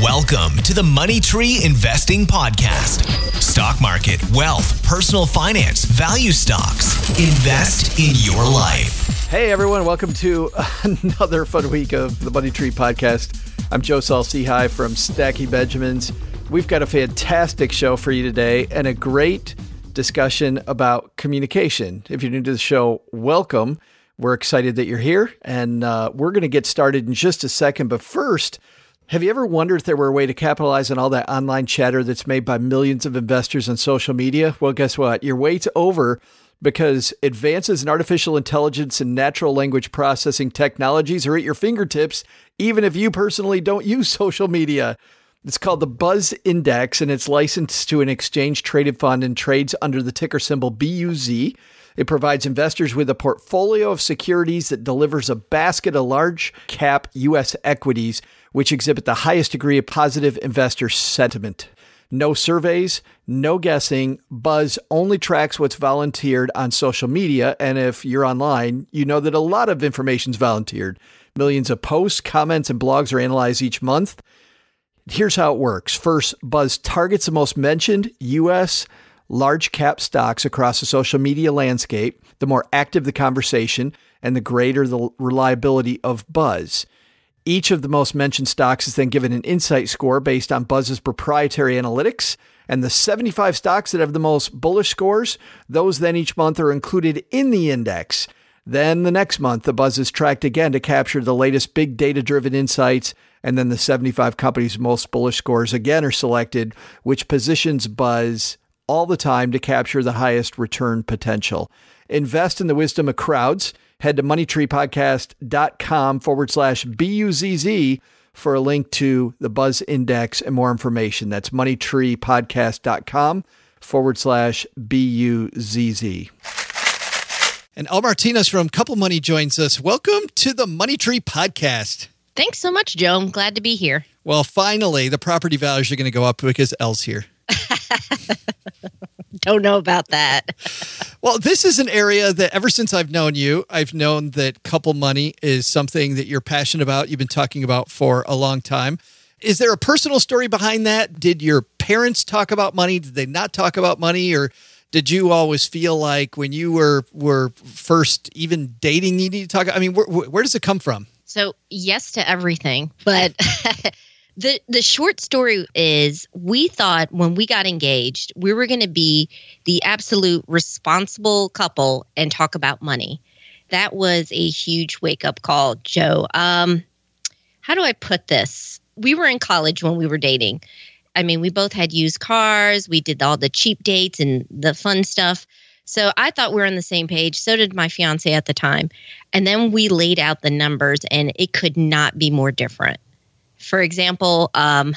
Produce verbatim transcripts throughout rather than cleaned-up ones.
Welcome to the Money Tree Investing Podcast. Stock market, wealth, personal finance, value stocks. Invest in your life. Hey everyone, welcome to another fun week of the Money Tree Podcast. I'm Joe Saul-Sehy from Stacking Benjamins. We've got a fantastic show for you today and a great discussion about communication. If you're new to the show, welcome. We're excited that you're here, and uh, we're going to get started in just a second. But first, have you ever wondered if there were a way to capitalize on all that online chatter that's made by millions of investors on social media? Well, guess what? Your wait's over, because advances in artificial intelligence and natural language processing technologies are at your fingertips, even if you personally don't use social media. It's called the Buzz Index, and it's licensed to an exchange-traded fund and trades under the ticker symbol B U Z. It provides investors with a portfolio of securities that delivers a basket of large-cap U S equities, which exhibit the highest degree of positive investor sentiment. No surveys, no guessing. Buzz only tracks what's volunteered on social media, and if you're online, you know that a lot of information's volunteered. Millions of posts, comments, and blogs are analyzed each month. Here's how it works. First, Buzz targets the most mentioned U S large cap stocks across the social media landscape. The more active the conversation and the greater the reliability of Buzz. Each of the most mentioned stocks is then given an insight score based on Buzz's proprietary analytics. And the seventy-five stocks that have the most bullish scores, those then each month are included in the index. Then the next month, the Buzz is tracked again to capture the latest big data-driven insights. And then the seventy-five companies' most bullish scores again are selected, which positions Buzz all the time to capture the highest return potential. Invest in the wisdom of crowds. Head to moneytreepodcast.com forward slash B-U-Z-Z for a link to the Buzz Index and more information. That's moneytreepodcast.com forward slash B-U-Z-Z. And El Martinez from Couple Money joins us. Welcome to the Money Tree Podcast. Thanks so much, Joe. I'm glad to be here. Well, finally, the property values are going to go up because Elle's here. Don't know about that. Well, this is an area that ever since I've known you, I've known that couple money is something that you're passionate about. You've been talking about for a long time. Is there a personal story behind that? Did your parents talk about money? Did they not talk about money? Or did you always feel like when you were, were first even dating, you need to talk? I mean, where, where does it come from? So yes to everything, but the the short story is we thought when we got engaged, we were going to be the absolute responsible couple and talk about money. That was a huge wake-up call, Joe. Um, how do I put this? We were in college when we were dating. I mean, we both had used cars. We did all the cheap dates and the fun stuff. So I thought we were on the same page. So did my fiance at the time. And then we laid out the numbers, and it could not be more different. For example, um,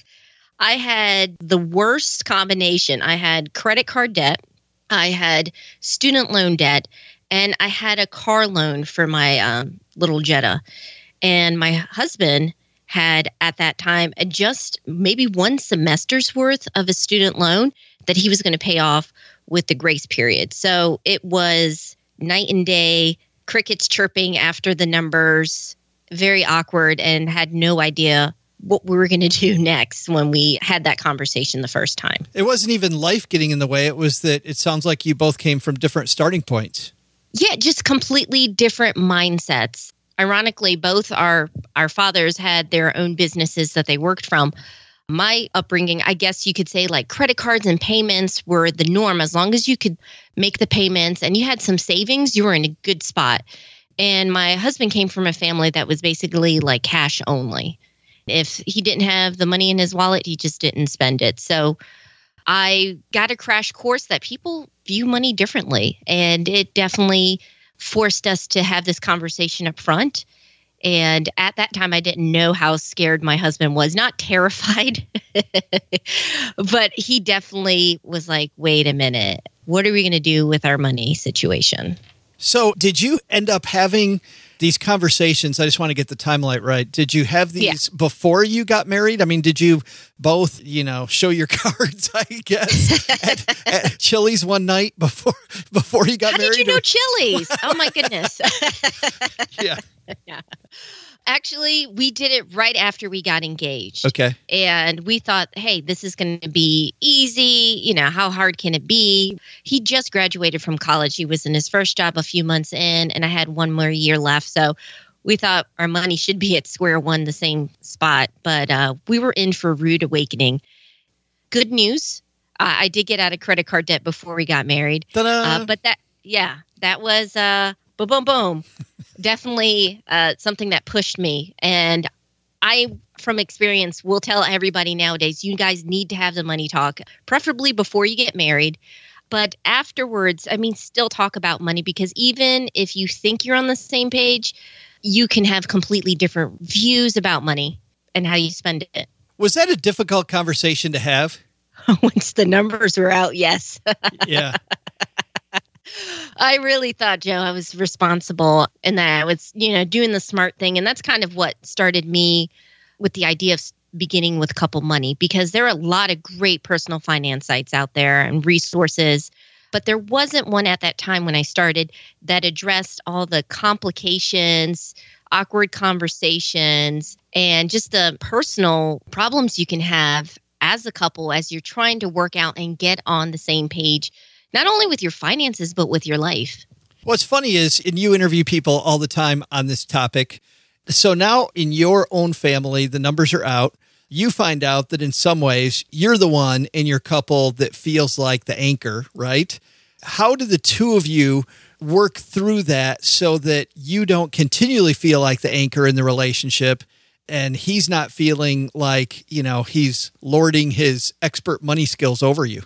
I had the worst combination. I had credit card debt, I had student loan debt, and I had a car loan for my um, little Jetta. And my husband had at that time just maybe one semester's worth of a student loan that he was going to pay off with the grace period. So it was night and day, crickets chirping after the numbers, very awkward, and had no idea what we were going to do next when we had that conversation the first time. It wasn't even life getting in the way. It was that it sounds like you both came from different starting points. Yeah, just completely different mindsets. Ironically, both our, our fathers had their own businesses that they worked from. My upbringing, I guess you could say, like credit cards and payments were the norm. As long as you could make the payments and you had some savings, you were in a good spot. And my husband came from a family that was basically like cash only. If he didn't have the money in his wallet, he just didn't spend it. So I got a crash course that people view money differently. And it definitely forced us to have this conversation up front. And at that time, I didn't know how scared my husband was. Not terrified, but he definitely was like, wait a minute, what are we going to do with our money situation? So did you end up having these conversations? I just want to get the timeline right. Did you have these yeah. before you got married? I mean, did you both, you know, show your cards, I guess, at, at Chili's one night before before you got How married? How did you know Chili's? Oh, my goodness. yeah. yeah. actually, we did it right after we got engaged. Okay. And we thought, hey, this is going to be easy. You know, how hard can it be? He just graduated from college. He was in his first job a few months in, and I had one more year left. So we thought our money should be at square one, the same spot. But uh, we were in for a rude awakening. Good news. Uh, I did get out of credit card debt before we got married. Uh, but that, yeah, that was uh, boom, boom, boom. Definitely uh, something that pushed me. And I, from experience, will tell everybody nowadays, you guys need to have the money talk, preferably before you get married. But afterwards, I mean, still talk about money, because even if you think you're on the same page, you can have completely different views about money and how you spend it. Was that a difficult conversation to have? Once the numbers were out, yes. Yeah. I really thought, Joe, I was responsible and that I was, you know, doing the smart thing. And that's kind of what started me with the idea of beginning with Couple Money, because there are a lot of great personal finance sites out there and resources, but there wasn't one at that time when I started that addressed all the complications, awkward conversations, and just the personal problems you can have as a couple as you're trying to work out and get on the same page, not only with your finances, but with your life. What's funny is, and you interview people all the time on this topic. So now in your own family, the numbers are out. You find out that in some ways you're the one in your couple that feels like the anchor, right? How do the two of you work through that so that you don't continually feel like the anchor in the relationship and he's not feeling like, you know, he's lording his expert money skills over you?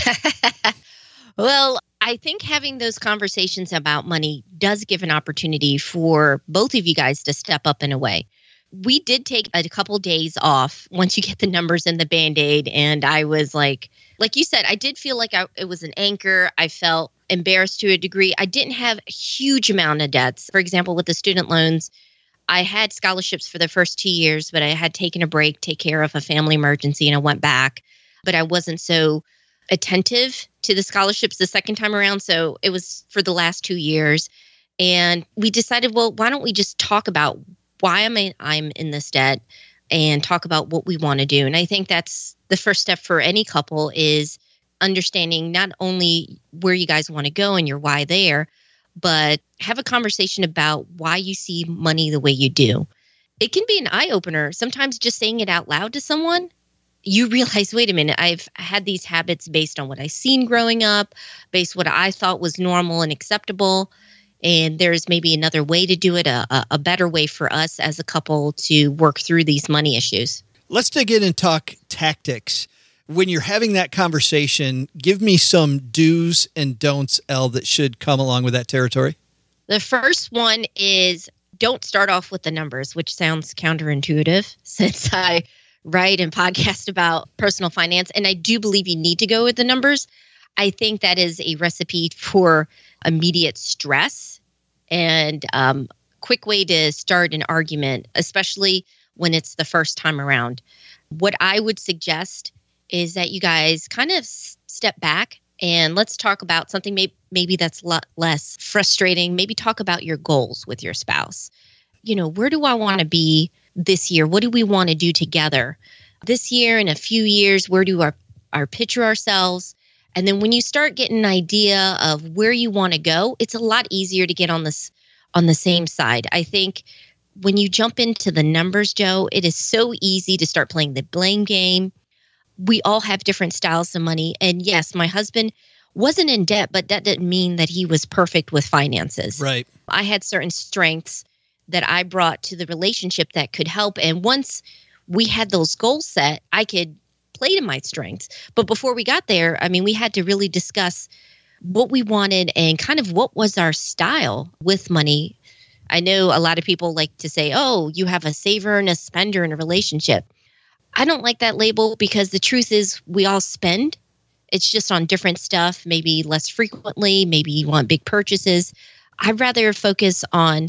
Well, I think having those conversations about money does give an opportunity for both of you guys to step up in a way. We did take a couple days off once you get the numbers and the Band-Aid. And I was like, like you said, I did feel like I, it was an anchor. I felt embarrassed to a degree. I didn't have a huge amount of debts. For example, with the student loans, I had scholarships for the first two years, but I had taken a break, take care of a family emergency, and I went back. But I wasn't so attentive to the scholarships the second time around. So it was for the last two years. And we decided, well, why don't we just talk about why am I, I'm in this debt and talk about what we want to do. And I think that's the first step for any couple, is understanding not only where you guys want to go and your why there, but have a conversation about why you see money the way you do. It can be an eye-opener. Sometimes just saying it out loud to someone, you realize, wait a minute, I've had these habits based on what I've seen growing up, based on what I thought was normal and acceptable. And there's maybe another way to do it, a, a better way for us as a couple to work through these money issues. Let's dig in and talk tactics. When you're having that conversation, give me some do's and don'ts, Elle, that should come along with that territory. The first one is don't start off with the numbers, which sounds counterintuitive since I write and podcast about personal finance. And I do believe you need to go with the numbers. I think that is a recipe for immediate stress and um, quick way to start an argument, especially when it's the first time around. What I would suggest is that you guys kind of step back and let's talk about something maybe, maybe that's a lot less frustrating. Maybe talk about your goals with your spouse. You know, where do I want to be this year? What do we want to do together this year? In a few years, where do our, our picture ourselves? And then when you start getting an idea of where you want to go, it's a lot easier to get on this on the same side. I think when you jump into the numbers, Joe, it is so easy to start playing the blame game. We all have different styles of money. And yes, my husband wasn't in debt, but that didn't mean that he was perfect with finances. Right. I had certain strengths that I brought to the relationship that could help. And once we had those goals set, I could play to my strengths. But before we got there, I mean, we had to really discuss what we wanted and kind of what was our style with money. I know a lot of people like to say, oh, you have a saver and a spender in a relationship. I don't like that label because the truth is we all spend. It's just on different stuff, maybe less frequently, maybe you want big purchases. I'd rather focus on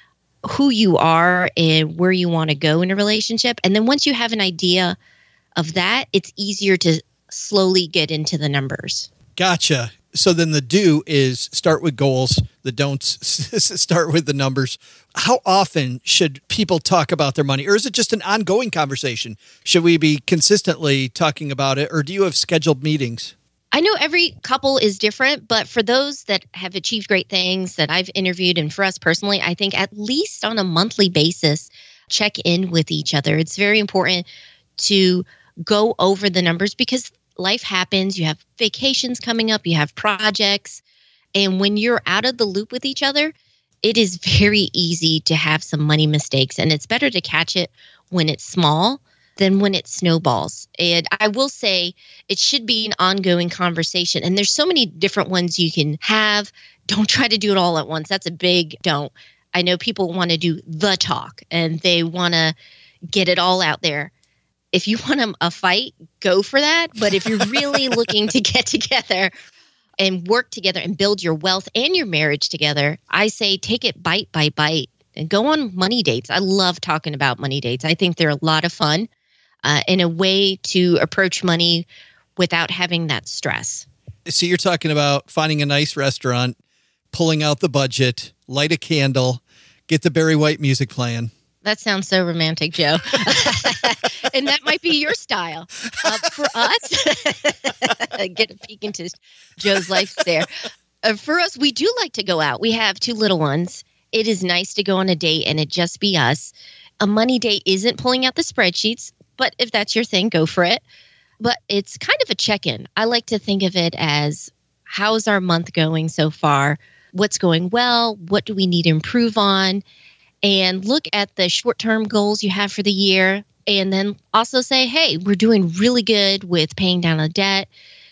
who you are and where you want to go in a relationship. And then once you have an idea of that, it's easier to slowly get into the numbers. Gotcha. So then the do is start with goals. The don'ts start with the numbers. How often should people talk about their money? Or is it just an ongoing conversation? Should we be consistently talking about it? Or do you have scheduled meetings? I know every couple is different, but for those that have achieved great things that I've interviewed, and for us personally, I think at least on a monthly basis, check in with each other. It's very important to go over the numbers because life happens. You have vacations coming up, you have projects. And when you're out of the loop with each other, it is very easy to have some money mistakes. And it's better to catch it when it's small than when it snowballs. And I will say it should be an ongoing conversation. And there's so many different ones you can have. Don't try to do it all at once. That's a big don't. I know people want to do the talk and they want to get it all out there. If you want a, a fight, go for that. But if you're really looking to get together and work together and build your wealth and your marriage together, I say take it bite by bite and go on money dates. I love talking about money dates. I think they're a lot of fun uh, and a way to approach money without having that stress. So you're talking about finding a nice restaurant, pulling out the budget, light a candle, get the Barry White music playing. That sounds so romantic, Joe. And that might be your style. Uh, for us, get a peek into Joe's life there. Uh, for us, we do like to go out. We have two little ones. It is nice to go on a date and it just be us. A money date isn't pulling out the spreadsheets, but if that's your thing, go for it. But it's kind of a check-in. I like to think of it as, how's our month going so far? What's going well? What do we need to improve on? And look at the short-term goals you have for the year. And then also say, hey, we're doing really good with paying down a debt.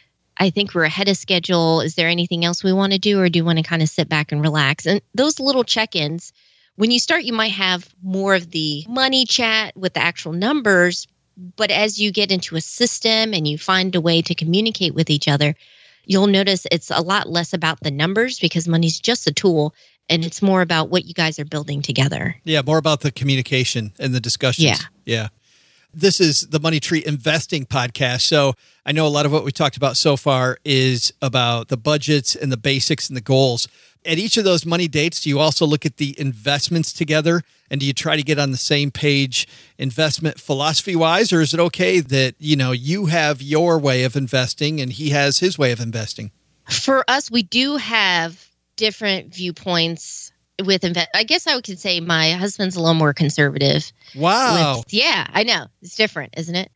I think we're ahead of schedule. Is there anything else we want to do? Or do you want to kind of sit back and relax? And those little check-ins, when you start, you might have more of the money chat with the actual numbers. But as you get into a system and you find a way to communicate with each other, you'll notice it's a lot less about the numbers because money's just a tool. And it's more about what you guys are building together. Yeah, more about the communication and the discussions. Yeah. Yeah. This is the Money Tree Investing Podcast. So I know a lot of what we talked about so far is about the budgets and the basics and the goals. At each of those money dates, do you also look at the investments together? And do you try to get on the same page investment philosophy-wise? Or is it okay that, you know, you have your way of investing and he has his way of investing? For us, we do have different viewpoints with invest. I guess I could say my husband's a little more conservative. Wow. With, yeah, I know. It's different, isn't it?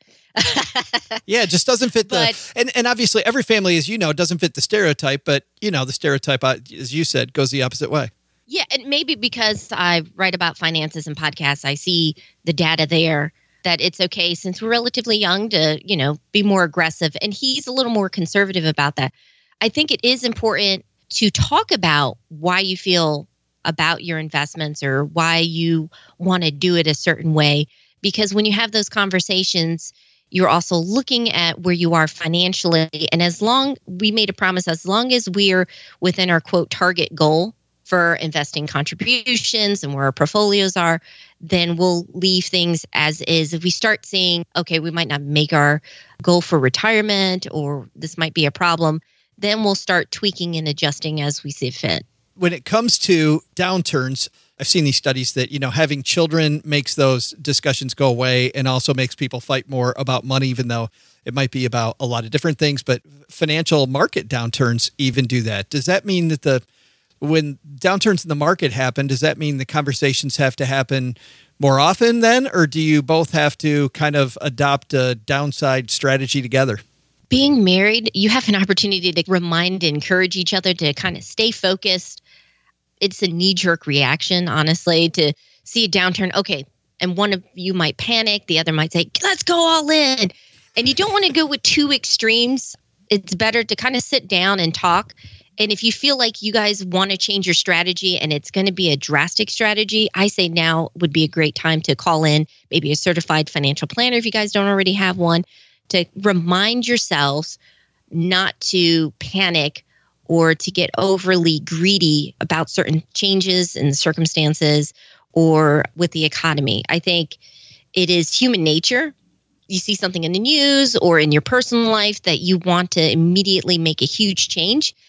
Yeah, it just doesn't fit the, but, and, and obviously every family, as you know, doesn't fit the stereotype, but you know, the stereotype, as you said, goes the opposite way. Yeah. And maybe because I write about finances and podcasts, I see the data there that it's okay since we're relatively young to, you know, be more aggressive. And he's a little more conservative about that. I think it is important to talk about why you feel about your investments or why you want to do it a certain way. Because when you have those conversations, you're also looking at where you are financially. And as long, we made a promise, as long as we're within our quote target goal for investing contributions and where our portfolios are, then we'll leave things as is. If we start seeing, okay, we might not make our goal for retirement or this might be a problem, then we'll start tweaking and adjusting as we see fit. When it comes to downturns, I've seen these studies that, you know, having children makes those discussions go away and also makes people fight more about money, even though it might be about a lot of different things. But financial market downturns even do that. Does that mean that the when downturns in the market happen, does that mean the conversations have to happen more often then? Or do you both have to kind of adopt a downside strategy together? Being married, you have an opportunity to remind and encourage each other to kind of stay focused. It's a knee-jerk reaction, honestly, to see a downturn. Okay, and one of you might panic. The other might say, let's go all in. And you don't want to go with two extremes. It's better to kind of sit down and talk. And if you feel like you guys want to change your strategy and it's going to be a drastic strategy, I say now would be a great time to call in maybe a certified financial planner if you guys don't already have one, to remind yourselves not to panic or to get overly greedy about certain changes in the circumstances or with the economy. I think it is human nature. You see something in the news or in your personal life that you want to immediately make a huge change.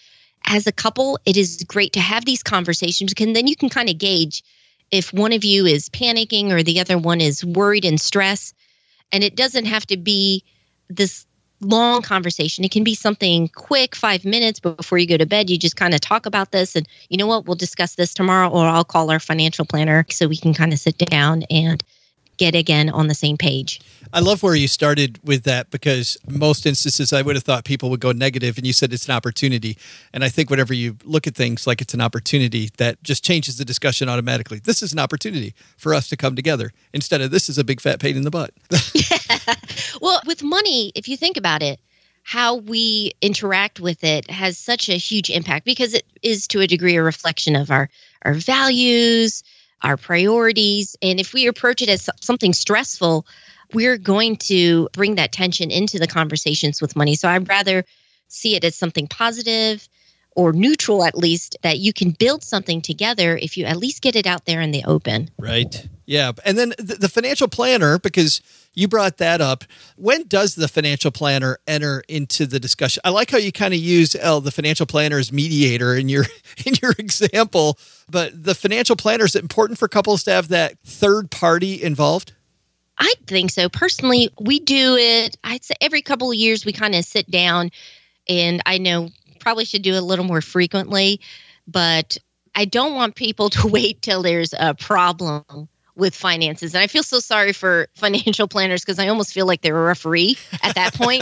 as a couple, it is great to have these conversations, and then you can kind of gauge if one of you is panicking or the other one is worried and stressed. And it doesn't have to be this long conversation. It can be something quick, five minutes before you go to bed. You just kind of talk about this and, you know what, we'll discuss this tomorrow, or I'll call our financial planner so we can kind of sit down and get again on the same page. I love where you started with that, because most instances I would have thought people would go negative, and you said it's an opportunity. And I think whenever you look at things like it's an opportunity, that just changes the discussion automatically. This is an opportunity for us to come together instead of this is a big fat pain in the butt. Yeah. Well, with money, if you think about it, how we interact with it has such a huge impact, because it is to a degree a reflection of our, our values, our priorities. And if we approach it as something stressful, we're going to bring that tension into the conversations with money. So I'd rather see it as something positive or neutral, at least, that you can build something together if you at least get it out there in the open. Right. Yeah. And then the, the financial planner, because you brought that up. When does the financial planner enter into the discussion? I like how you kind of use El, the financial planner as mediator in your in your example, but the financial planner, is it important for couples to have that third party involved? I think so. Personally, we do it, I'd say every couple of years we kind of sit down, and I know probably should do it a little more frequently, but I don't want people to wait till there's a problem with finances. And I feel so sorry for financial planners, because I almost feel like they're a referee at that point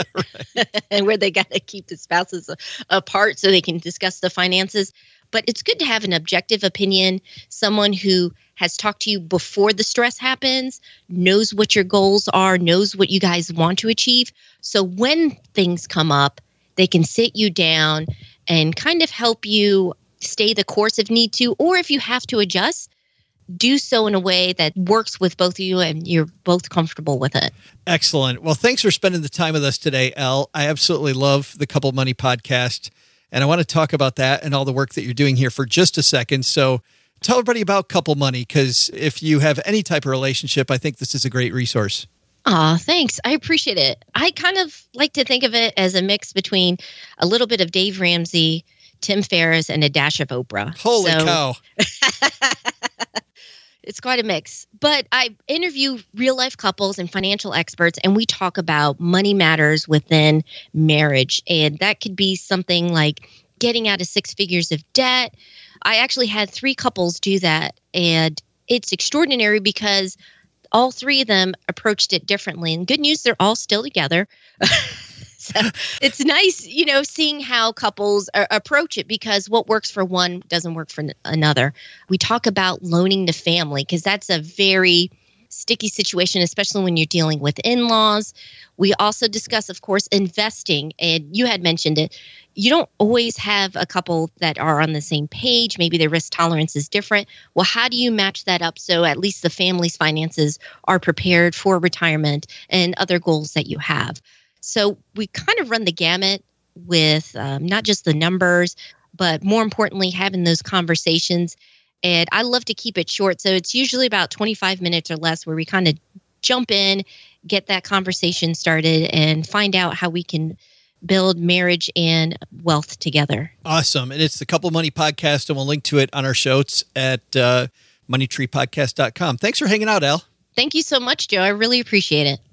and where they got to keep the spouses apart so they can discuss the finances. But it's good to have an objective opinion, someone who has talked to you before the stress happens, knows what your goals are, knows what you guys want to achieve. So when things come up, they can sit you down and kind of help you stay the course if need to, or if you have to adjust, do so in a way that works with both of you and you're both comfortable with it. Excellent. Well, thanks for spending the time with us today, El. I absolutely love the Couple Money podcast, and I want to talk about that and all the work that you're doing here for just a second. So tell everybody about Couple Money, because if you have any type of relationship, I think this is a great resource. Aw, thanks. I appreciate it. I kind of like to think of it as a mix between a little bit of Dave Ramsey, Tim Ferriss, and a dash of Oprah. Holy so, cow. It's quite a mix. But I interview real-life couples and financial experts, and we talk about money matters within marriage. And that could be something like getting out of six figures of debt. I actually had three couples do that, and it's extraordinary because all three of them approached it differently. And good news, they're all still together. So it's nice, you know, seeing how couples are, approach it, because what works for one doesn't work for another. We talk about loaning to family, because that's a very sticky situation, especially when you're dealing with in-laws. We also discuss, of course, investing. And you had mentioned it. You don't always have a couple that are on the same page. Maybe their risk tolerance is different. Well, how do you match that up so at least the family's finances are prepared for retirement and other goals that you have? So we kind of run the gamut with um, not just the numbers, but more importantly, having those conversations. And I love to keep it short. So it's usually about twenty-five minutes or less where we kind of jump in, get that conversation started, and find out how we can build marriage and wealth together. Awesome. And it's the Couple Money podcast, and we'll link to it on our shows at uh, money tree podcast dot com. Thanks for hanging out, El. Thank you so much, Joe. I really appreciate it.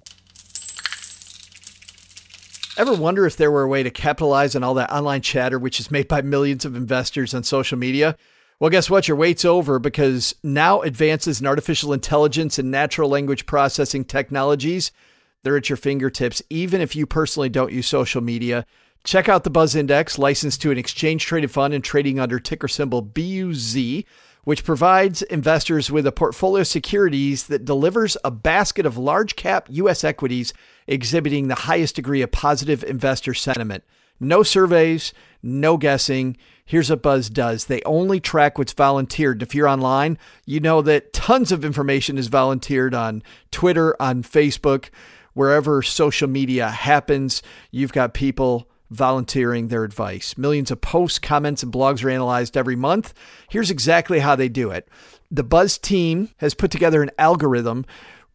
Ever wonder if there were a way to capitalize on all that online chatter, which is made by millions of investors on social media? Well, guess what? Your wait's over, because now advances in artificial intelligence and natural language processing technologies, they're at your fingertips, even if you personally don't use social media. Check out the Buzz Index, licensed to an exchange-traded fund and trading under ticker symbol B U Z, which provides investors with a portfolio of securities that delivers a basket of large-cap U S equities exhibiting the highest degree of positive investor sentiment. No surveys, no guessing. Here's what Buzz does. They only track what's volunteered. If you're online, you know that tons of information is volunteered on Twitter, on Facebook, wherever social media happens. You've got people volunteering their advice. Millions of posts, comments, and blogs are analyzed every month. Here's exactly how they do it. The Buzz team has put together an algorithm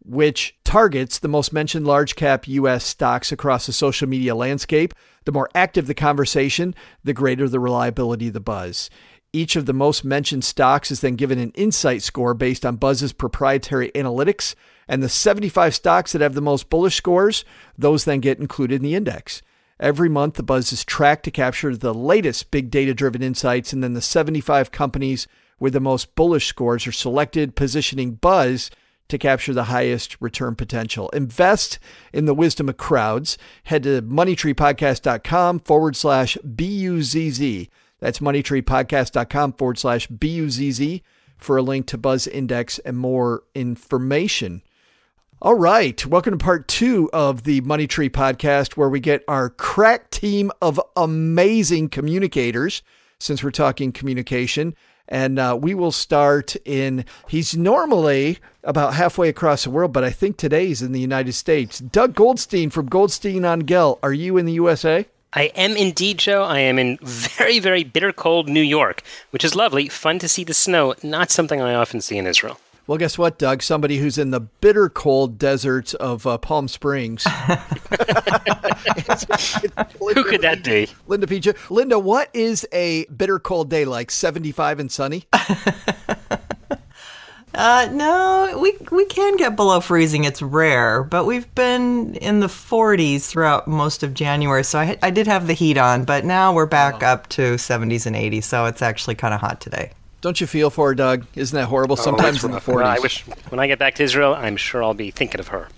which targets the most mentioned large cap U S stocks across the social media landscape. The more active the conversation, the greater the reliability of the buzz. Each of the most mentioned stocks is then given an insight score based on Buzz's proprietary analytics, and the seventy-five stocks that have the most bullish scores, those then get included in the index. Every month, the Buzz is tracked to capture the latest big data-driven insights, and then the seventy-five companies with the most bullish scores are selected, positioning Buzz to capture the highest return potential. Invest in the wisdom of crowds. Head to moneytreepodcast.com forward slash B-U-Z-Z. That's moneytreepodcast.com forward slash B-U-Z-Z for a link to Buzz Index and more information. All right. Welcome to part two of the Money Tree podcast, where we get our crack team of amazing communicators, since we're talking communication. And uh, we will start in, he's normally about halfway across the world, but I think today he's in the United States. Doug Goldstein from Goldstein on Gell. Are you in the U S A? I am indeed, Joe. I am in very, very bitter cold New York, which is lovely. Fun to see the snow. Not something I often see in Israel. Well, guess what, Doug? Somebody who's in the bitter cold deserts of uh, Palm Springs. Who could that be? Linda Picha. Linda, what is a bitter cold day like? seventy-five and sunny? uh, no, we we can get below freezing. It's rare, but we've been in the forties throughout most of January. So I, I did have the heat on, but now we're back oh. up to seventies and eighties. So it's actually kind of hot today. Don't you feel for her, Doug? Isn't that horrible? Sometimes oh, in the forties. Well, I wish when I get back to Israel, I'm sure I'll be thinking of her.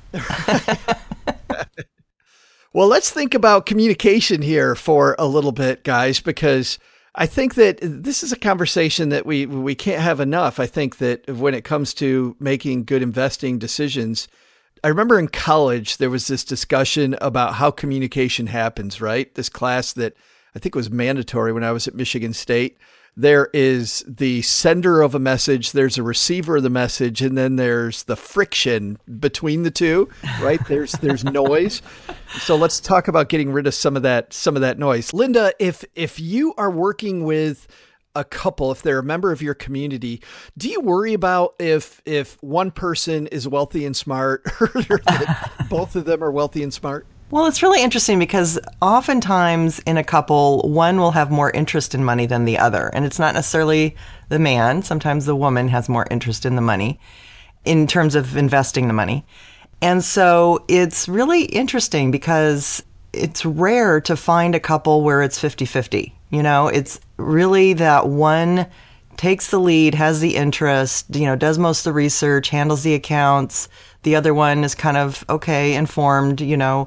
Well, let's think about communication here for a little bit, guys, because I think that this is a conversation that we we can't have enough. I think that when it comes to making good investing decisions, I remember in college, there was this discussion about how communication happens, right? This class that I think was mandatory when I was at Michigan State. There is the sender of a message, there's a receiver of the message, and then there's the friction between the two, right? There's there's noise. So let's talk about getting rid of some of that some of that noise. Linda, if if you are working with a couple, if they're a member of your community, do you worry about if if one person is wealthy and smart or that both of them are wealthy and smart? Well, it's really interesting because oftentimes in a couple, one will have more interest in money than the other. And it's not necessarily the man. Sometimes the woman has more interest in the money in terms of investing the money. And so it's really interesting because it's rare to find a couple where it's fifty-fifty. You know, it's really that one takes the lead, has the interest, you know, does most of the research, handles the accounts. The other one is kind of, okay, informed, you know.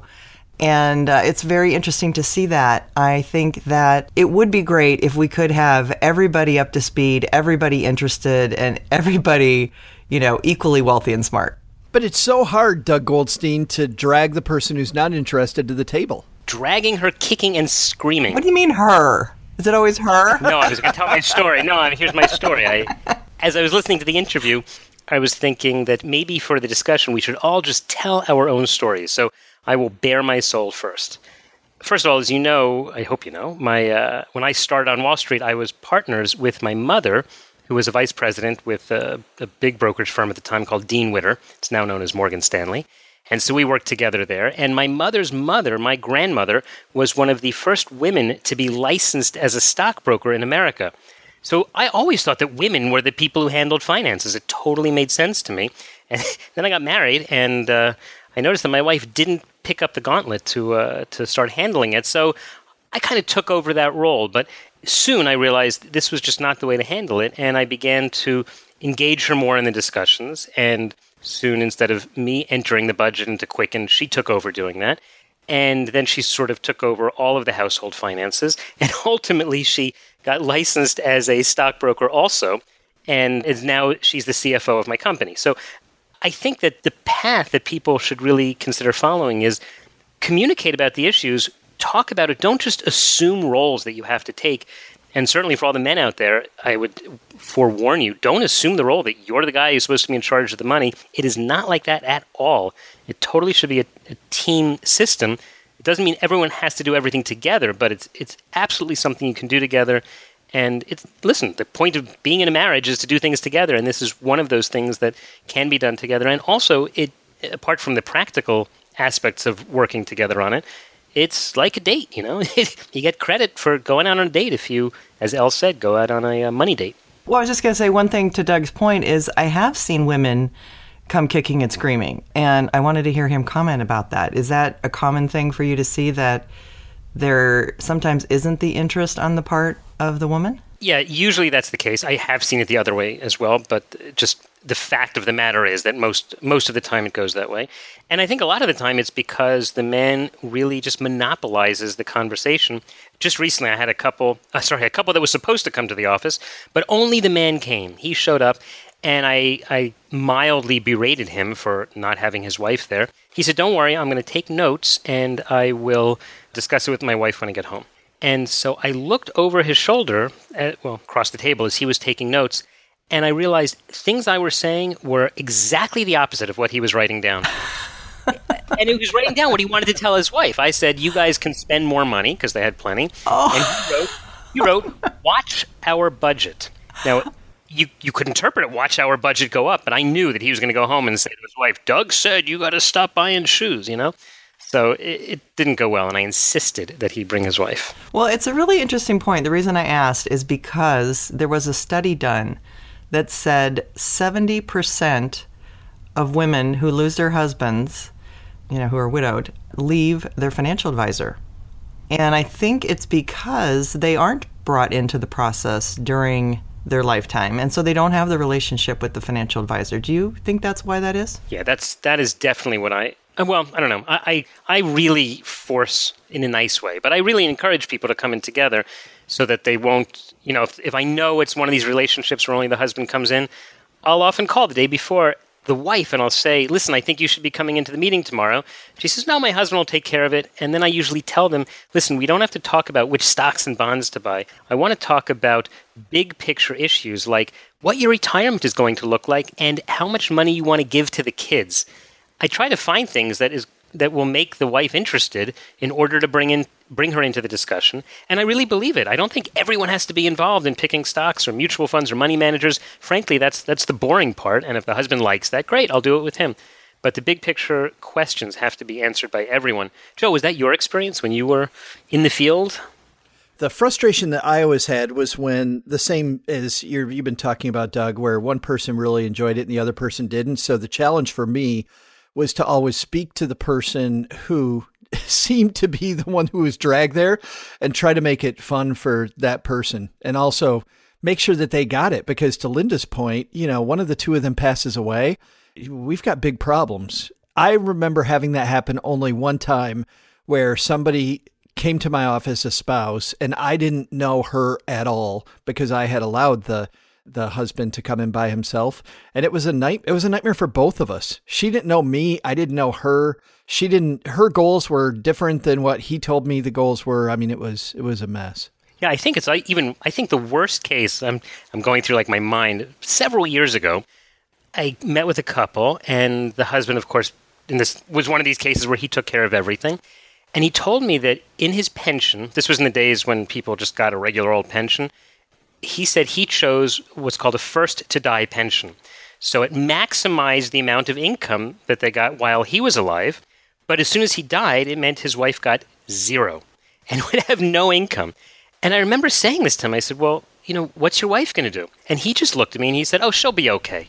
And uh, it's very interesting to see that. I think that it would be great if we could have everybody up to speed, everybody interested, and everybody, you know, equally wealthy and smart. But it's so hard, Doug Goldstein, to drag the person who's not interested to the table. Dragging her, kicking and screaming. What do you mean her? Is it always her? No, I was going to tell my story. No, I mean, here's my story. I, as I was listening to the interview, I was thinking that maybe for the discussion, we should all just tell our own stories. So I will bare my soul first. First of all, as you know, I hope you know, my uh, when I started on Wall Street, I was partners with my mother, who was a vice president with a, a big brokerage firm at the time called Dean Witter. It's now known as Morgan Stanley. And so we worked together there. And my mother's mother, my grandmother, was one of the first women to be licensed as a stockbroker in America. So I always thought that women were the people who handled finances. It totally made sense to me. And then I got married, and uh, I noticed that my wife didn't pick up the gauntlet to uh, to start handling it. So I kind of took over that role. But soon I realized this was just not the way to handle it, and I began to engage her more in the discussions. And soon, instead of me entering the budget into Quicken, she took over doing that. And then she sort of took over all of the household finances. And ultimately, she got licensed as a stockbroker also. And is now she's the C F O of my company. So I think that the path that people should really consider following is communicate about the issues, talk about it. Don't just assume roles that you have to take. And certainly for all the men out there, I would forewarn you, don't assume the role that you're the guy who's supposed to be in charge of the money. It is not like that at all. It totally should be a, a team system. It doesn't mean everyone has to do everything together, but it's it's absolutely something you can do together. And it's listen, the point of being in a marriage is to do things together, and this is one of those things that can be done together. And also, it apart from the practical aspects of working together on it, it's like a date, you know? You get credit for going out on a date if you, as Elle said, go out on a uh, money date. Well, I was just going to say one thing to Doug's point is I have seen women come kicking and screaming, and I wanted to hear him comment about that. Is that a common thing for you to see, that there sometimes isn't the interest on the part of the woman? Yeah, usually that's the case. I have seen it the other way as well, but just the fact of the matter is that most most of the time it goes that way. And I think a lot of the time it's because the man really just monopolizes the conversation. Just recently I had a couple, uh, sorry, a couple that was supposed to come to the office, but only the man came. He showed up, and I, I mildly berated him for not having his wife there. He said, don't worry, I'm going to take notes, and I will discuss it with my wife when I get home. And so I looked over his shoulder, at, well, across the table as he was taking notes, and I realized things I was saying were exactly the opposite of what he was writing down. And he was writing down what he wanted to tell his wife. I said, you guys can spend more money, because they had plenty. Oh. And he wrote, he wrote, watch our budget. Now, you, you could interpret it, watch our budget go up, but I knew that he was going to go home and say to his wife, Doug said you got to stop buying shoes, you know? So it, it didn't go well, and I insisted that he bring his wife. Well, it's a really interesting point. The reason I asked is because there was a study done that said seventy percent of women who lose their husbands, you know, who are widowed, leave their financial advisor. And I think it's because they aren't brought into the process during their lifetime, and so they don't have the relationship with the financial advisor. Do you think that's why that is? Yeah, that's that is definitely what I... Well, I don't know. I, I, I really force in a nice way, but I really encourage people to come in together so that they won't, you know, if, if I know it's one of these relationships where only the husband comes in, I'll often call the day before the wife and I'll say, listen, I think you should be coming into the meeting tomorrow. She says, no, my husband will take care of it. And then I usually tell them, listen, we don't have to talk about which stocks and bonds to buy. I want to talk about big picture issues like what your retirement is going to look like and how much money you want to give to the kids. I try to find things that is that will make the wife interested in order to bring in bring her into the discussion. And I really believe it. I don't think everyone has to be involved in picking stocks or mutual funds or money managers. Frankly, that's that's the boring part. And if the husband likes that, great, I'll do it with him. But the big picture questions have to be answered by everyone. Joe, was that your experience when you were in the field? The frustration that I always had was when the same as you're, you've been talking about, Doug, where one person really enjoyed it and the other person didn't. So the challenge for me was to always speak to the person who seemed to be the one who was dragged there and try to make it fun for that person. And also make sure that they got it, because to Linda's point, you know, one of the two of them passes away. We've got big problems. I remember having that happen only one time where somebody came to my office, a spouse, and I didn't know her at all because I had allowed the the husband to come in by himself. And it was a night, it was a nightmare for both of us. She didn't know me. I didn't know her. She didn't, her goals were different than what he told me the goals were. I mean, it was, it was a mess. Yeah, I think it's I even, I think the worst case, I'm, I'm going through like my mind, several years ago, I met with a couple, and the husband, of course, in this was one of these cases where he took care of everything. And he told me that in his pension, this was in the days when people just got a regular old pension, he said he chose what's called a first-to-die pension. So it maximized the amount of income that they got while he was alive, but as soon as he died, it meant his wife got zero and would have no income. And I remember saying this to him. I said, well, you know, what's your wife going to do? And he just looked at me and he said, oh, she'll be okay.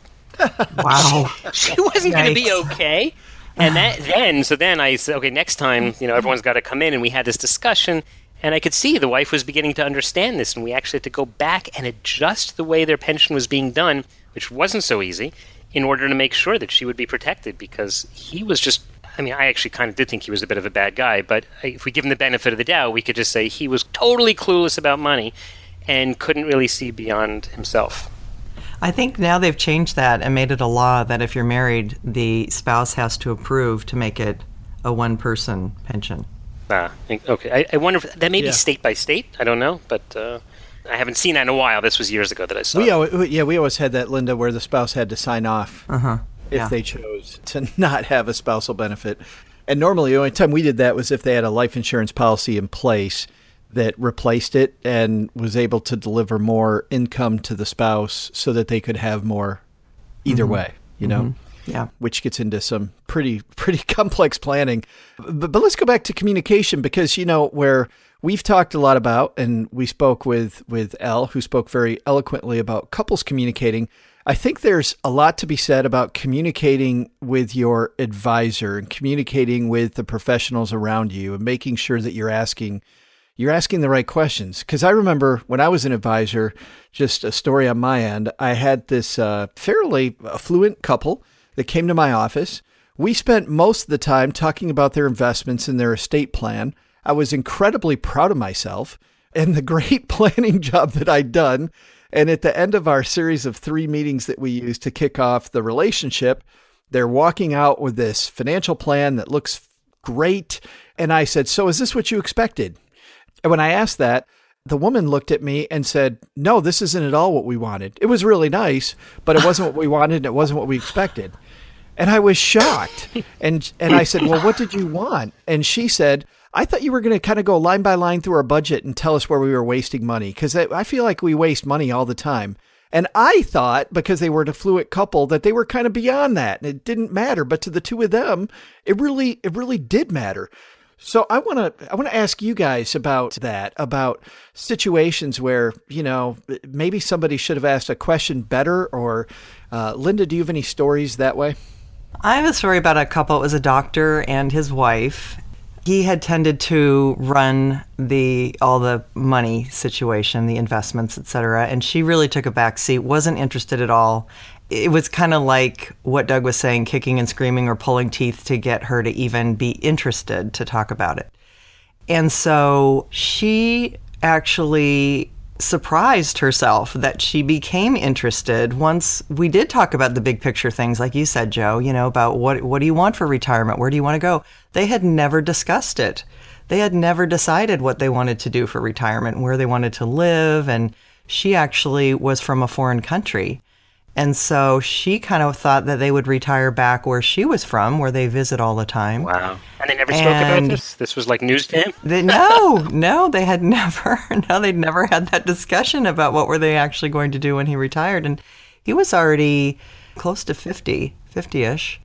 Wow. She, she wasn't going to be okay. And that, then, so then I said, okay, next time, you know, everyone's got to come in, and we had this discussion. And I could see the wife was beginning to understand this, and we actually had to go back and adjust the way their pension was being done, which wasn't so easy, in order to make sure that she would be protected, because he was just, I mean, I actually kind of did think he was a bit of a bad guy, but if we give him the benefit of the doubt, we could just say he was totally clueless about money and couldn't really see beyond himself. I think now they've changed that and made it a law that if you're married, the spouse has to approve to make it a one-person pension. Ah, okay. I, I wonder if that may be Yeah. state by state. I don't know, but uh, I haven't seen that in a while. This was years ago that I saw We it. always, yeah, we always had that, Linda, where the spouse had to sign off Uh-huh. if Yeah. they chose to not have a spousal benefit. And normally the only time we did that was if they had a life insurance policy in place that replaced it and was able to deliver more income to the spouse so that they could have more either Mm-hmm. way, you know? Mm-hmm. Yeah. Which gets into some pretty, pretty complex planning. But, but let's go back to communication because, you know, where we've talked a lot about, and we spoke with, with Elle, who spoke very eloquently about couples communicating. I think there's a lot to be said about communicating with your advisor and communicating with the professionals around you and making sure that you're asking You're asking the right questions. Because I remember when I was an advisor, just a story on my end, I had this uh, fairly affluent couple that came to my office. We spent most of the time talking about their investments and their estate plan. I was incredibly proud of myself and the great planning job that I'd done. And at the end of our series of three meetings that we used to kick off the relationship, they're walking out with this financial plan that looks great. And I said, "So is this what you expected?" And when I asked that, the woman looked at me and said, "No, this isn't at all what we wanted. It was really nice, but it wasn't what we wanted and it wasn't what we expected." And I was shocked. And and I said, "Well, what did you want?" And she said, "I thought you were going to kind of go line by line through our budget and tell us where we were wasting money, because I, I feel like we waste money all the time." And I thought, because they were an affluent couple, that they were kind of beyond that and it didn't matter. But to the two of them, it really it really did matter. So I want to I want to ask you guys about that, about situations where, you know, maybe somebody should have asked a question better, or uh, Linda, do you have any stories that way? I have a story about a couple. It was a doctor and his wife. He had tended to run the all the money situation, the investments, et cetera, and she really took a back seat, wasn't interested at all. It was kind of like what Doug was saying, kicking and screaming or pulling teeth to get her to even be interested to talk about it. And so she actually surprised herself that she became interested once we did talk about the big picture things, like you said, Joe, you know, about what what do you want for retirement? Where do you want to go? They had never discussed it. They had never decided what they wanted to do for retirement, where they wanted to live. And she actually was from a foreign country. And so she kind of thought that they would retire back where she was from, where they visit all the time. Wow. And they never spoke and about this? This was like news to him? They, no, no, they had never, no, they'd never had that discussion about what were they actually going to do when he retired. And he was already close to fifty, fifty-ish.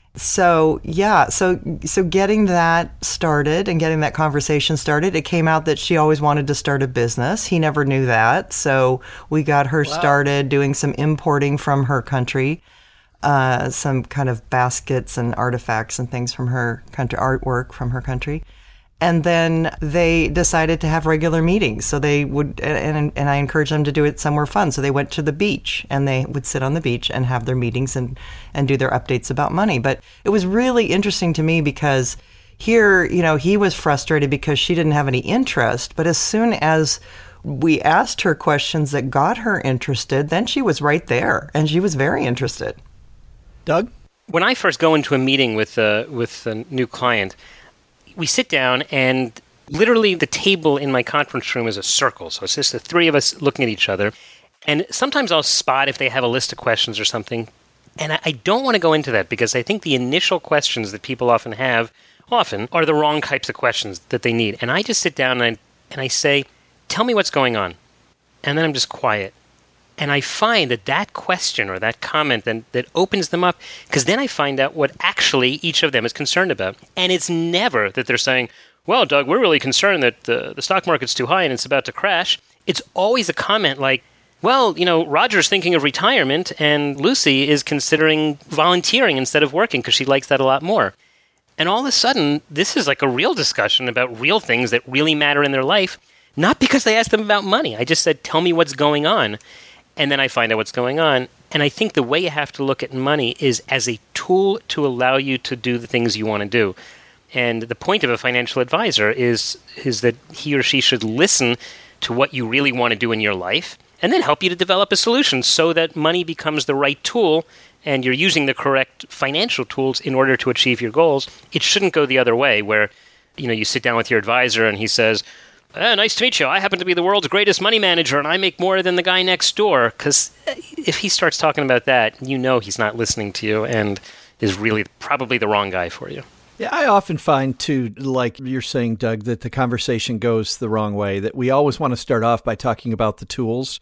So, yeah, so so getting that started and getting that conversation started, it came out that she always wanted to start a business. He never knew that. So we got her wow. started doing some importing from her country, uh, some kind of baskets and artifacts and things from her country, artwork from her country. And then they decided to have regular meetings. So they would, and, and I encouraged them to do it somewhere fun. So they went to the beach and they would sit on the beach and have their meetings and, and do their updates about money. But it was really interesting to me because here, you know, he was frustrated because she didn't have any interest. But as soon as we asked her questions that got her interested, then she was right there and she was very interested. Doug? When I first go into a meeting with a, with a new client, we sit down and literally the table in my conference room is a circle. So it's just the three of us looking at each other. And sometimes I'll spot if they have a list of questions or something. And I, I don't want to go into that because I think the initial questions that people often have often are the wrong types of questions that they need. And I just sit down and I, and I say, "Tell me what's going on." And then I'm just quiet. And I find that that question or that comment then that opens them up, because then I find out what actually each of them is concerned about. And it's never that they're saying, "Well, Doug, we're really concerned that the, the stock market's too high and it's about to crash." It's always a comment like, "Well, you know, Roger's thinking of retirement and Lucy is considering volunteering instead of working because she likes that a lot more." And all of a sudden, this is like a real discussion about real things that really matter in their life, not because they asked them about money. I just said, "Tell me what's going on." And then I find out what's going on. And I think the way you have to look at money is as a tool to allow you to do the things you want to do. And the point of a financial advisor is, is that he or she should listen to what you really want to do in your life and then help you to develop a solution so that money becomes the right tool and you're using the correct financial tools in order to achieve your goals. It shouldn't go the other way where, you know, you sit down with your advisor and he says, "Oh, nice to meet you. I happen to be the world's greatest money manager, and I make more than the guy next door." Because if he starts talking about that, you know he's not listening to you and is really probably the wrong guy for you. Yeah, I often find, too, like you're saying, Doug, that the conversation goes the wrong way, that we always want to start off by talking about the tools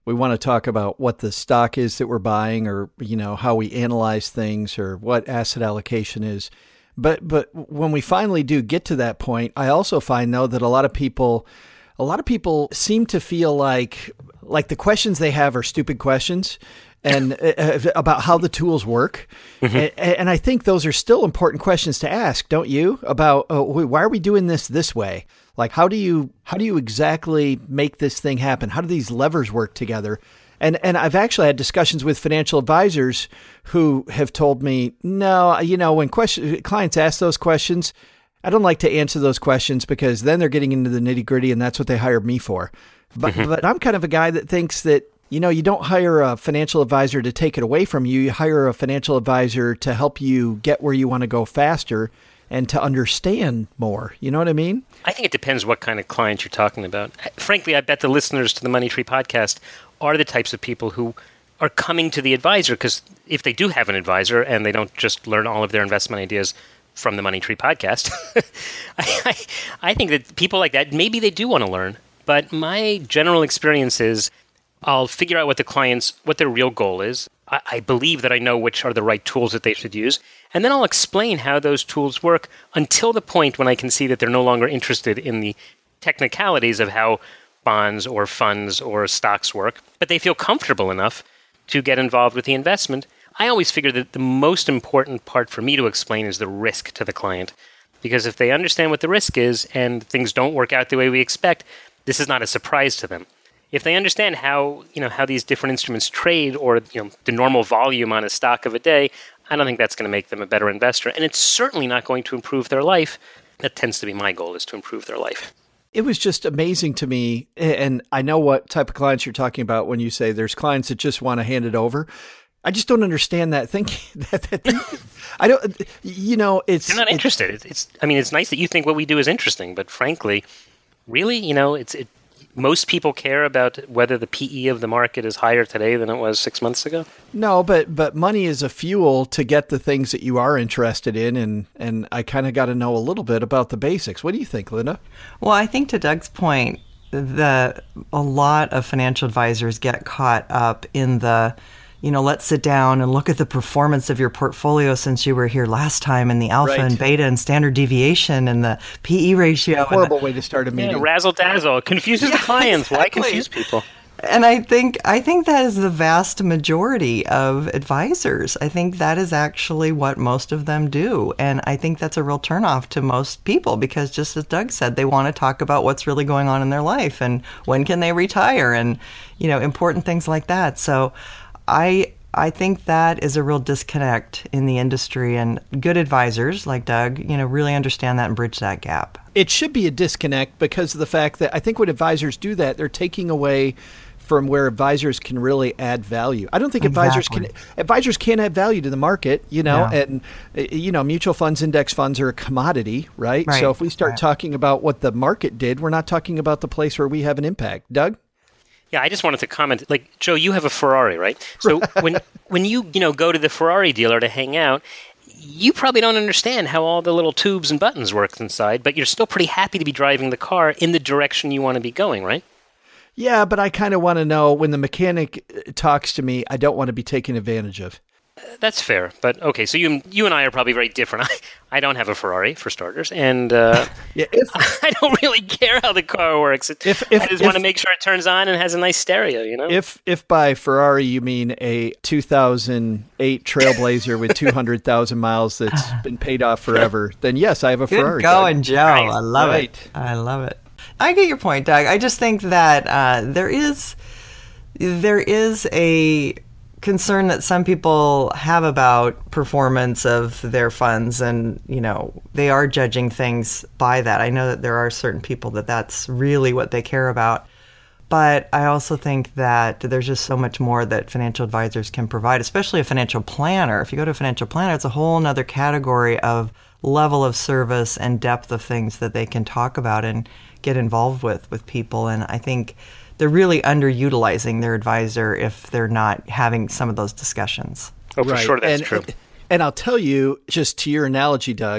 We want to talk about what the stock is that we're buying, or, you know, how we analyze things, or what asset allocation is. But but when we finally do get to that point, I also find, though, that a lot of people a lot of people seem to feel like like the questions they have are stupid questions, and uh, about how the tools work. Mm-hmm. And, and I think those are still important questions to ask, don't you? About uh, why are we doing this this way? Like, how do you how do you exactly make this thing happen? How do these levers work together? And and I've actually had discussions with financial advisors who have told me, no, you know, when question, clients ask those questions, I don't like to answer those questions because then they're getting into the nitty gritty, and that's what they hired me for. But mm-hmm. but I'm kind of a guy that thinks that, you know, you don't hire a financial advisor to take it away from you. You hire a financial advisor to help you get where you want to go faster and to understand more. You know what I mean? I think it depends what kind of client you're talking about. Frankly, I bet the listeners to the Money Tree podcast are the types of people who are coming to the advisor, because if they do have an advisor and they don't just learn all of their investment ideas from the Money Tree podcast, I, I, I think that people like that, maybe they do want to learn. But my general experience is I'll figure out what the client's, what their real goal is. I, I believe that I know which are the right tools that they should use. And then I'll explain how those tools work until the point when I can see that they're no longer interested in the technicalities of how bonds or funds or stocks work, but they feel comfortable enough to get involved with the investment. I always figure that the most important part for me to explain is the risk to the client. Because if they understand what the risk is and things don't work out the way we expect, this is not a surprise to them. If they understand how, you know, how these different instruments trade, or, you know, the normal volume on a stock of a day, I don't think that's going to make them a better investor. And it's certainly not going to improve their life. That tends to be my goal, is to improve their life. It was just amazing to me, and I know what type of clients you're talking about when you say there's clients that just want to hand it over. I just don't understand that thinking. that, that I don't, you know, it's... They're not interested. It's, it's, I mean, it's nice that you think what we do is interesting, but frankly, really, you know, it's it, most people care about whether the P E of the market is higher today than it was six months ago. No, but but money is a fuel to get the things that you are interested in, and, and I kind of got to know a little bit about the basics. What do you think, Linda? Well, I think to Doug's point, the a lot of financial advisors get caught up in the, you know, let's sit down and look at the performance of your portfolio since you were here last time, and the alpha right. and beta and standard deviation and the P E ratio. Horrible the, way to start a meeting. Yeah, razzle dazzle. It confuses yeah, the clients. Exactly. Why confuse people? And I think I think that is the vast majority of advisors. I think that is actually what most of them do. And I think that's a real turnoff to most people, because just as Doug said, they want to talk about what's really going on in their life and when can they retire, and, you know, important things like that. So I I think that is a real disconnect in the industry, and good advisors like Doug, you know, really understand that and bridge that gap. It should be a disconnect because of the fact that I think when advisors do that, they're taking away from where advisors can really add value. I don't think exactly. advisors can advisors can add value to the market, you know, yeah. and you know, mutual funds, index funds are a commodity, right? right. So if we start right. talking about what the market did, we're not talking about the place where we have an impact. Doug? Yeah, I just wanted to comment. Like, Joe, you have a Ferrari, right? So when when you, you know, go to the Ferrari dealer to hang out, you probably don't understand how all the little tubes and buttons work inside, but you're still pretty happy to be driving the car in the direction you want to be going, right? Yeah, but I kind of want to know, when the mechanic talks to me, I don't want to be taken advantage of. Uh, that's fair. But okay, so you you and I are probably very different. I, I don't have a Ferrari, for starters, and uh, yeah, if, I don't really care how the car works. It, if, if, I just if, want to make sure it turns on and has a nice stereo, you know? If if by Ferrari you mean a two thousand eight Trailblazer with two hundred thousand miles that's been paid off forever, then yes, I have a Good Ferrari. Good going, Joe. Nice. I love right. it. I love it. I get your point, Doug. I just think that uh, there is there is a concern that some people have about performance of their funds, and, you know, they are judging things by that. I know that there are certain people that that's really what they care about. But I also think that there's just so much more that financial advisors can provide, especially a financial planner. If you go to a financial planner, it's a whole other category of level of service and depth of things that they can talk about and get involved with with people. And I think they're really underutilizing their advisor if they're not having some of those discussions. Oh, for right. sure, that's and, true. And I'll tell you, just to your analogy, Doug,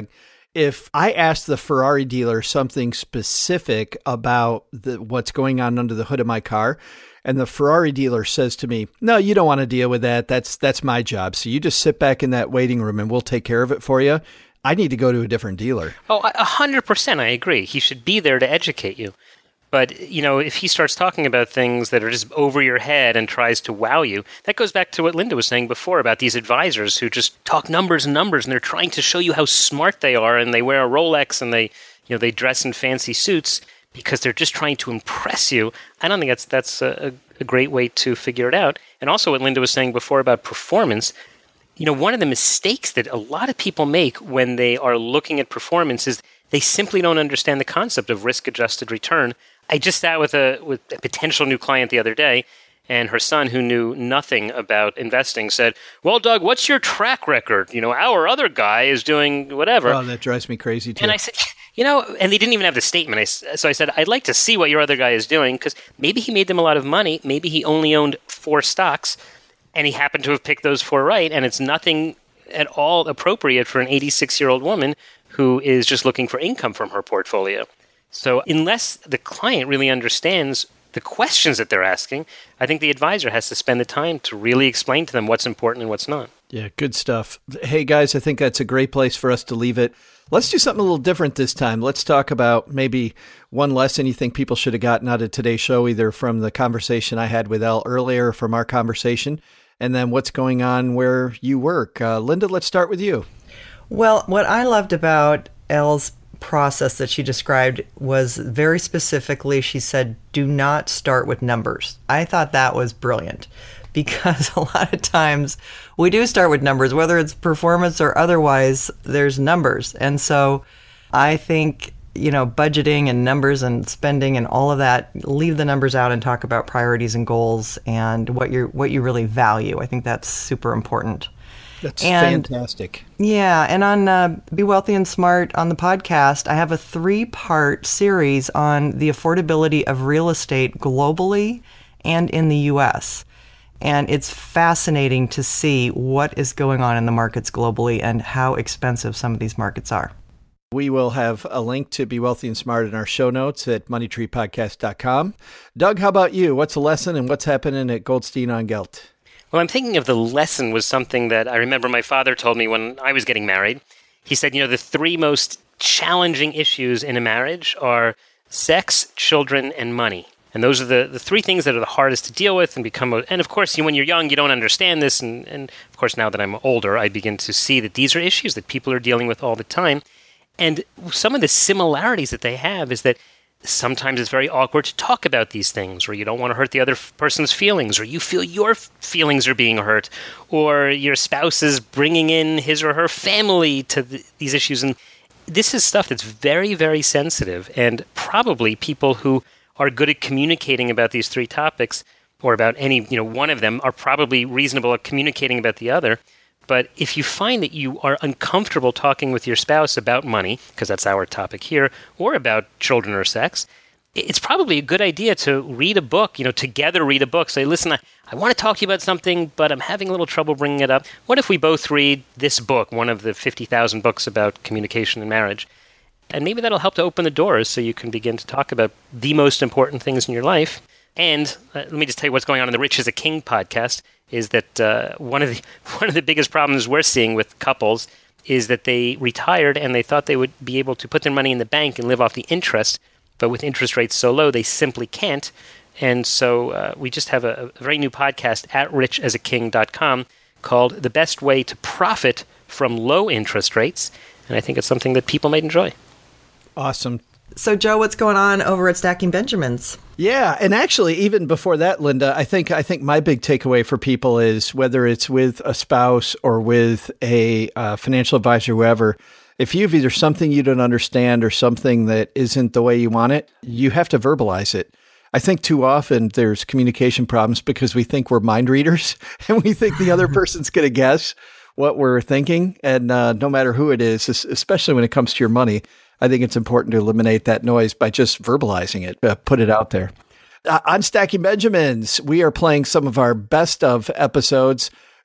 If I ask the Ferrari dealer something specific about the, what's going on under the hood of my car, and the Ferrari dealer says to me, no, you don't want to deal with that. That's that's my job. So you just sit back in that waiting room and we'll take care of it for you. I need to go to a different dealer. Oh, a hundred percent. I agree. He should be there to educate you. But, you know, if he starts talking about things that are just over your head and tries to wow you, that goes back to what Linda was saying before about these advisors who just talk numbers and numbers, and they're trying to show you how smart they are, and they wear a Rolex, and they, you know, they dress in fancy suits because they're just trying to impress you. I don't think that's that's a, a great way to figure it out. And also what Linda was saying before about performance, you know, one of the mistakes that a lot of people make when they are looking at performance is they simply don't understand the concept of risk-adjusted return. I just sat with a with a potential new client the other day, and her son, who knew nothing about investing, said, well, Doug, what's your track record? You know, our other guy is doing whatever. Oh, that drives me crazy, too. And I said, you know, and they didn't even have the statement. I, so I said, I'd like to see what your other guy is doing, because maybe he made them a lot of money. Maybe he only owned four stocks, and he happened to have picked those four right, and it's nothing at all appropriate for an eighty-six-year-old woman who is just looking for income from her portfolio. So unless the client really understands the questions that they're asking, I think the advisor has to spend the time to really explain to them what's important and what's not. Yeah, good stuff. Hey, guys, I think that's a great place for us to leave it. Let's do something a little different this time. Let's talk about maybe one lesson you think people should have gotten out of today's show, either from the conversation I had with Elle earlier, from our conversation, and then what's going on where you work. Uh, Linda, let's start with you. Well, what I loved about Elle's process that she described was very specifically, she said, do not start with numbers. I thought that was brilliant, because a lot of times we do start with numbers, whether it's performance or otherwise, there's numbers. And so I think, you know, budgeting and numbers and spending and all of that, leave the numbers out and talk about priorities and goals and what you're, what you really value. I think that's super important. That's and, fantastic. Yeah. And on uh, Be Wealthy and Smart on the podcast, I have a three-part series on the affordability of real estate globally and in the U S. And it's fascinating to see what is going on in the markets globally and how expensive some of these markets are. We will have a link to Be Wealthy and Smart in our show notes at money tree podcast dot com. Doug, how about you? What's a lesson and what's happening at Goldstein on Gelt? Well, I'm thinking of the lesson was something that I remember my father told me when I was getting married. He said, you know, the three most challenging issues in a marriage are sex, children, and money. And those are the, the three things that are the hardest to deal with and become, a, and of course, you, when you're young, you don't understand this. And, and of course, now that I'm older, I begin to see that these are issues that people are dealing with all the time. And some of the similarities that they have is that sometimes it's very awkward to talk about these things, or you don't want to hurt the other person's feelings, or you feel your feelings are being hurt, or your spouse is bringing in his or her family to the, these issues. And this is stuff that's very, very sensitive. And probably people who are good at communicating about these three topics, or about any, you know, one of them, are probably reasonable at communicating about the other. But if you find that you are uncomfortable talking with your spouse about money, because that's our topic here, or about children or sex, it's probably a good idea to read a book, you know, together read a book. Say, listen, I, I want to talk to you about something, but I'm having a little trouble bringing it up. What if we both read this book, one of the fifty thousand books about communication and marriage? And maybe that'll help to open the doors so you can begin to talk about the most important things in your life. And uh, let me just tell you what's going on in the Rich as a King podcast is that uh, one of the one of the biggest problems we're seeing with couples is that they retired and they thought they would be able to put their money in the bank and live off the interest, but with interest rates so low, they simply can't. And so uh, we just have a, a very new podcast at rich as a king dot com called The Best Way to Profit from Low Interest Rates. And I think it's something that people might enjoy. Awesome. So, Joe, what's going on over at Stacking Benjamins? Yeah, and actually, even before that, Linda, I think I think my big takeaway for people is whether it's with a spouse or with a uh, financial advisor, whoever, if you have either something you don't understand or something that isn't the way you want it, you have to verbalize it. I think too often there's communication problems because we think we're mind readers and we think the other person's going to guess what we're thinking. And uh, no matter who it is, especially when it comes to your money, I think it's important to eliminate that noise by just verbalizing it, uh, put it out there. Uh, on Stacking Benjamins, we are playing some of our best of episodes.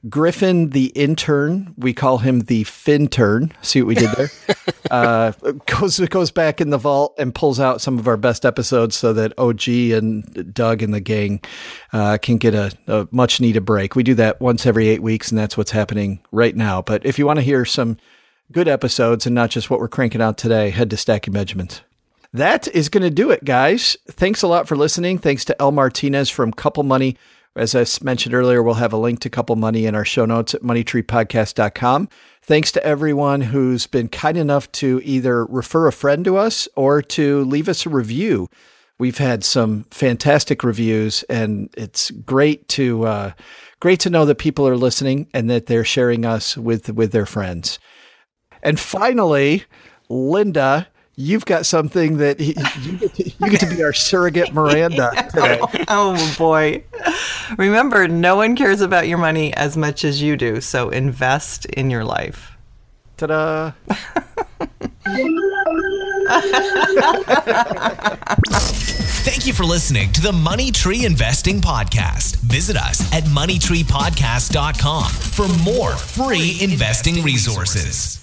Griffin, the intern, we call him the Fintern. See what we did there? uh, goes goes back in the vault and pulls out some of our best episodes so that O G and Doug and the gang uh, can get a, a much needed break. We do that once every eight weeks, and that's what's happening right now. But if you want to hear some good episodes and not just what we're cranking out today, head to Stacking Benjamins. That is going to do it, guys. Thanks a lot for listening. Thanks to El Martinez from Couple Money. As I mentioned earlier, we'll have a link to Couple Money in our show notes at money tree podcast dot com. Thanks to everyone who's been kind enough to either refer a friend to us or to leave us a review. We've had some fantastic reviews, and it's great to uh, great to know that people are listening and that they're sharing us with with their friends. And finally, Linda, you've got something that he, you, get to, you get to be our surrogate Miranda today. Oh, boy. Remember, no one cares about your money as much as you do, so invest in your life. Ta-da. Thank you for listening to the Money Tree Investing Podcast. Visit us at money tree podcast dot com for more free investing resources.